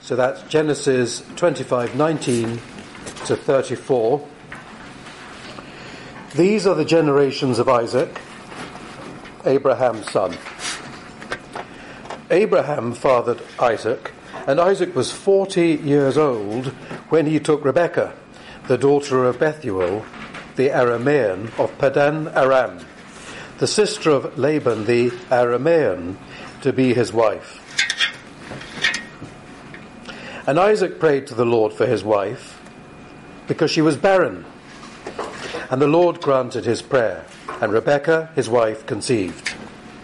So that's Genesis 25:19 to 34. These are the generations of Isaac, Abraham's son. Abraham fathered Isaac, and Isaac was 40 years old when he took Rebekah, the daughter of Bethuel, the Aramean of Padan Aram, the sister of Laban the Aramean, to be his wife. And Isaac prayed to the Lord for his wife, because she was barren. And the Lord granted his prayer, and Rebekah, his wife, conceived.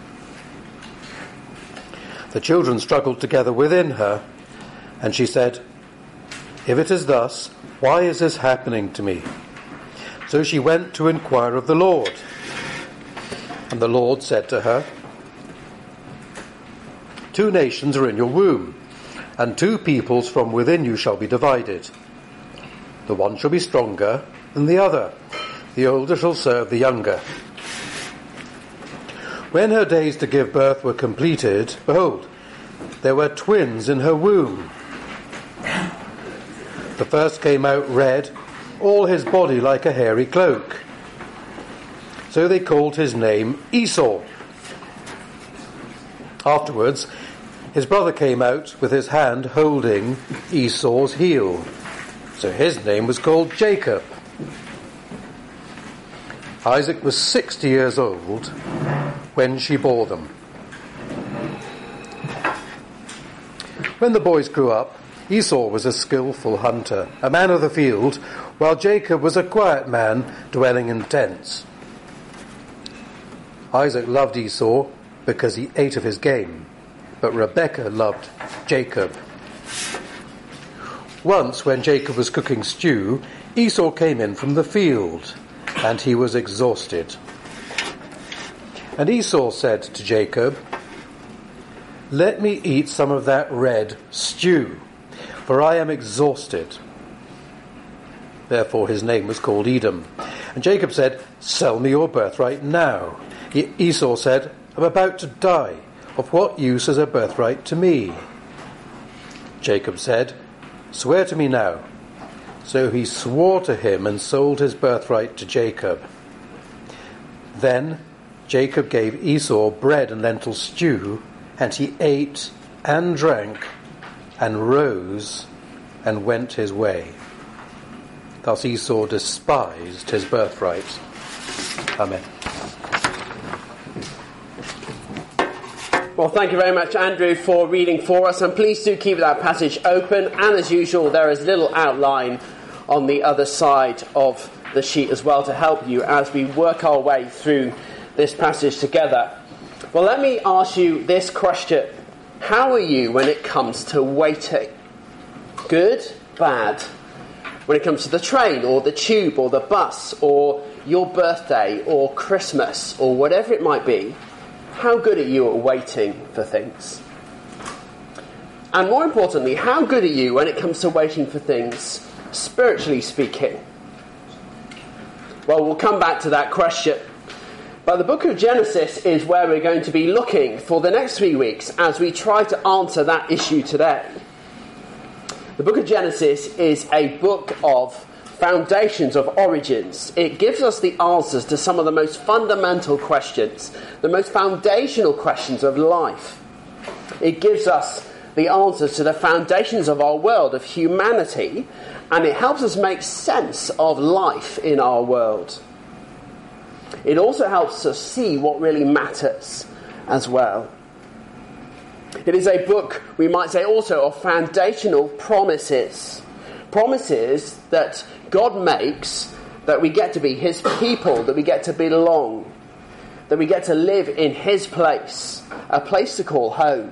The children struggled together within her, and she said, "If it is thus, why is this happening to me?" So she went to inquire of the Lord. And the Lord said to her, "Two nations are in your womb, and two peoples from within you shall be divided. The one shall be stronger than the other. The older shall serve the younger." When her days to give birth were completed, behold, there were twins in her womb. The first came out red, all his body like a hairy cloak. So they called his name Esau. Afterwards, his brother came out with his hand holding Esau's heel. So his name was called Jacob. Isaac was 60 years old when she bore them. When the boys grew up, Esau was a skillful hunter, a man of the field, while Jacob was a quiet man dwelling in tents. Isaac loved Esau because he ate of his game, but Rebekah loved Jacob. Once, when Jacob was cooking stew, Esau came in from the field, and he was exhausted. And Esau said to Jacob, "Let me eat some of that red stew, for I am exhausted." Therefore his name was called Edom. And Jacob said, "Sell me your birthright now." Esau said, "I'm about to die. Of what use is a birthright to me?" Jacob said, "Swear to me now." So he swore to him and sold his birthright to Jacob. Then Jacob gave Esau bread and lentil stew, and he ate and drank and rose and went his way. Thus Esau despised his birthright. Amen. Well, thank you very much, Andrew, for reading for us, and please do keep that passage open, and as usual there is a little outline on the other side of the sheet as well to help you as we work our way through this passage together. Well, let me ask you this question. How are you when it comes to waiting? Good? Bad? When it comes to the train or the tube or the bus or your birthday or Christmas or whatever it might be, how good are you at waiting for things? And more importantly, how good are you when it comes to waiting for things, spiritually speaking? Well, we'll come back to that question. But the book of Genesis is where we're going to be looking for the next 3 weeks as we try to answer that issue today. The book of Genesis is a book of foundations, of origins. It gives us the answers to some of the most fundamental questions, the most foundational questions of life. It gives us the answers to the foundations of our world, of humanity, and it helps us make sense of life in our world. It also helps us see what really matters as well. It is a book, we might say also, of foundational promises. Promises that God makes, that we get to be his people, that we get to belong, that we get to live in his place, a place to call home.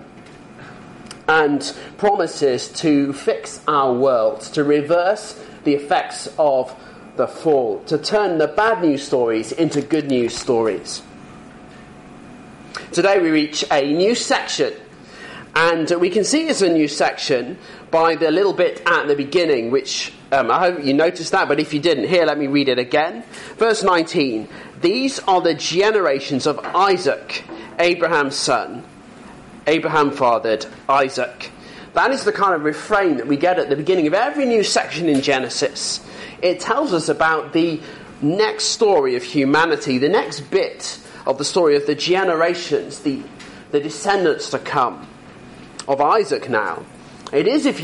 And promises to fix our world, to reverse the effects of the fall, to turn the bad news stories into good news stories. Today we reach a new section, and we can see it's a new section by the little bit at the beginning, which I hope you noticed that, but if you didn't, here, let me read it again. Verse 19, "These are the generations of Isaac, Abraham's son. Abraham fathered Isaac." That is the kind of refrain that we get at the beginning of every new section in Genesis. It tells us about the next story of humanity, the next bit of the story of the generations, the descendants to come, of Isaac now. It is, if